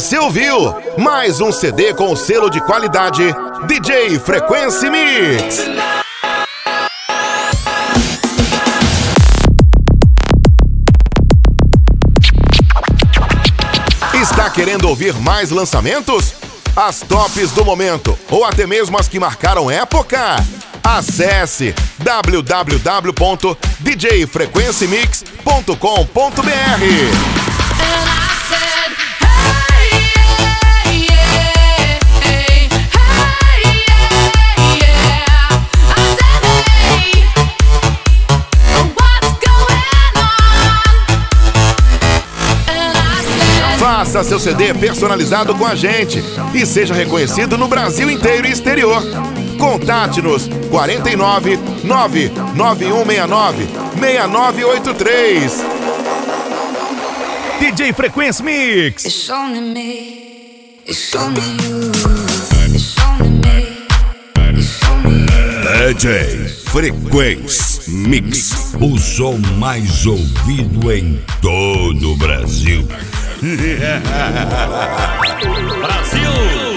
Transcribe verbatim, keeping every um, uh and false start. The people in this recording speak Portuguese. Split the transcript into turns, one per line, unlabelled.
Você ouviu mais um C D com o selo de qualidade D J Frequency Mix. Está querendo ouvir mais lançamentos? As tops do momento ou até mesmo as que marcaram época? Acesse w w w ponto d j frequency mix ponto com ponto b r. Faça seu C D personalizado com a gente e seja reconhecido no Brasil inteiro e exterior. Contate-nos quatro nove nove nove um seis nove seis nove oito três. D J Frequency Mix.
It's only me. It's only you. It's only me. It's only you.
D J Frequency Mix, o som mais ouvido em todo o Brasil.
Brasil!